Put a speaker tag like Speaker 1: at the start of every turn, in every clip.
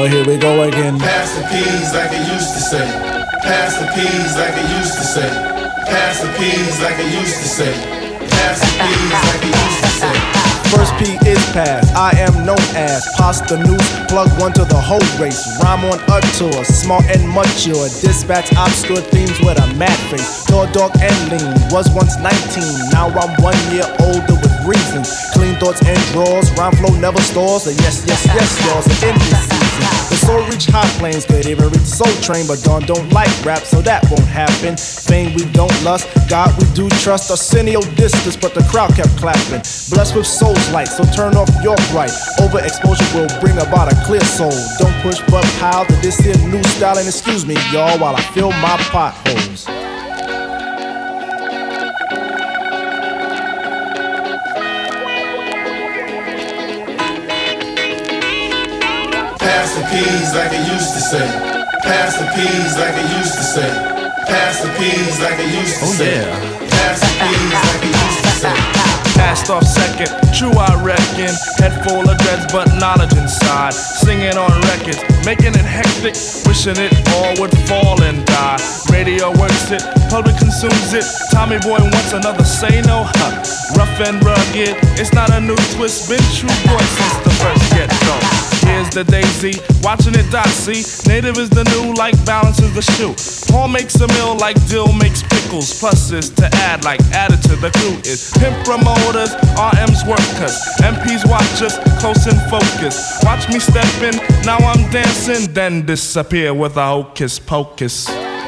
Speaker 1: Oh, here we go again.
Speaker 2: Pass the peas like it used to say. Pass the peas like it used to say. Pass the peas like it used to say. Pass the peas like it used to say.
Speaker 1: First P is pass, I am known as Pasta News, plug one to the whole race. Rhyme on a tour, smart and mature. Dispatch obscure themes with a mad face. Tall, dark and lean, was once 19. Now I'm 1 year older with reasons. Clean thoughts and draws, rhyme flow never stalls. Yes, yes, yes, y'all's in this season. The soul reach high planes, could even reach Soul Train, but Dawn don't like rap, so that won't happen. Fame we don't lust, God we do trust. Arsenio distance, but the crowd kept clapping. Blessed with soul's light, so turn off your bright. Overexposure will bring about a clear soul. Don't push but pile to this here new style. And excuse me, y'all, while I fill my potholes.
Speaker 2: Pass the peas like it used to say. Pass the peas like it used to say. Pass the peas like it used to say. Pass the peas like it used to say.
Speaker 3: Passed off second, true I reckon. Head full of dreads but knowledge inside. Singing on records, making it hectic. Wishing it all would fall and die. Radio works it, public consumes it. Tommy Boy wants another say no. Rough and rugged, it's not a new twist. Been true boy since the first get-go. Here's the daisy, watching it dot, see. Native is the new, like balance is the shoe. Paul makes a meal like dill makes pickles. Pluses to add like added to the crew is pimp promoters, RM's workers, MP's watchers, close in focus. Watch me step in, now I'm dancing, then disappear with a hocus pocus.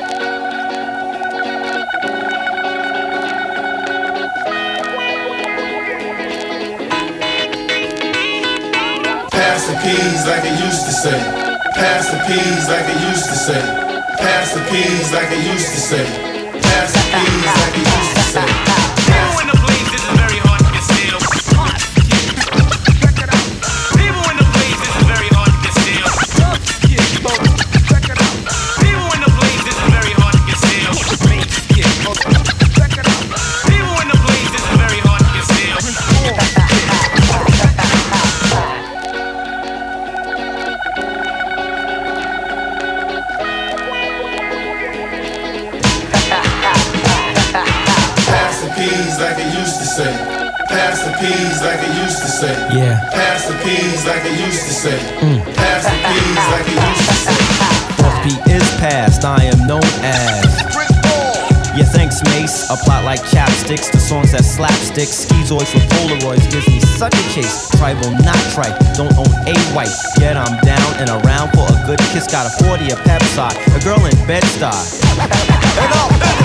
Speaker 2: Pass the peas like it used to say. Pass the peas like it used to say. Pass the peas like it used to say. Pass the peas like it used to say.
Speaker 4: People in the place, this is very hard to conceal. People in the place, this is very hard to conceal. People in the place, this is very hard to conceal. People in the place, this is very hard to conceal.
Speaker 2: Pass the peas like it used to say. Pass the peas like it used to say.
Speaker 1: Yeah.
Speaker 2: Pass the peas like it used to say. Pass the peas like it used to say.
Speaker 5: First beat is past, I am known as. Yeah, thanks, Mace. A plot like chapsticks, the songs that slapstick. Schizoids with Polaroids gives me such a chase. Tribal, not trite, don't own a wife. Yet I'm down and around for a good kiss. Got a 40, a pep side, a girl in Bed-Stuy.
Speaker 1: And